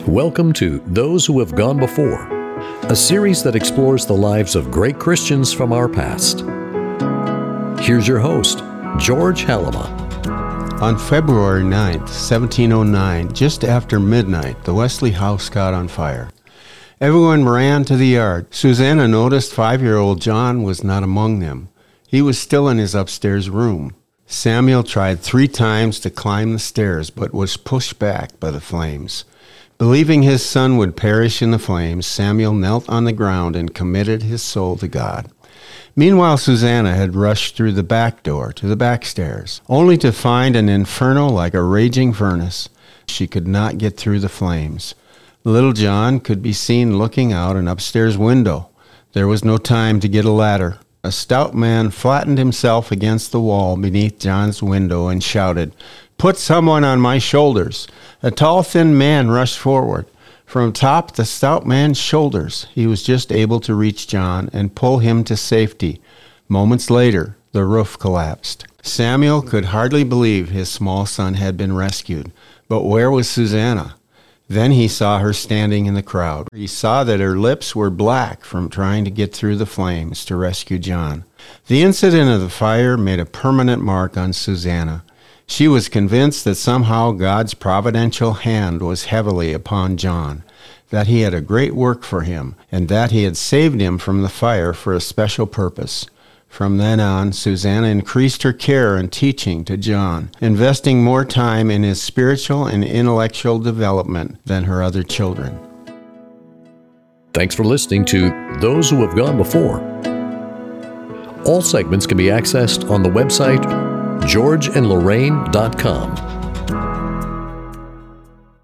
Welcome to Those Who Have Gone Before, a series that explores the lives of great Christians from our past. Here's your host, George Halima. On February 9th, 1709, just after midnight, the Wesley house caught on fire. Everyone ran to the yard. Susanna noticed 5-year-old John was not among them. He was still in his upstairs room. Samuel tried 3 times to climb the stairs, but was pushed back by the flames. Believing his son would perish in the flames, Samuel knelt on the ground and committed his soul to God. Meanwhile, Susanna had rushed through the back door to the back stairs, only to find an inferno like a raging furnace. She could not get through the flames. Little John could be seen looking out an upstairs window. There was no time to get a ladder. A stout man flattened himself against the wall beneath John's window and shouted, "Put someone on my shoulders." A tall, thin man rushed forward. From atop the stout man's shoulders, he was just able to reach John and pull him to safety. Moments later, the roof collapsed. Samuel could hardly believe his small son had been rescued. But where was Susanna? Then he saw her standing in the crowd. He saw that her lips were black from trying to get through the flames to rescue John. The incident of the fire made a permanent mark on Susanna. She was convinced that somehow God's providential hand was heavily upon John, that he had a great work for him, and that he had saved him from the fire for a special purpose. From then on, Susanna increased her care and teaching to John, investing more time in his spiritual and intellectual development than her other children. Thanks for listening to Those Who Have Gone Before. All segments can be accessed on the website georgeandlorraine.com.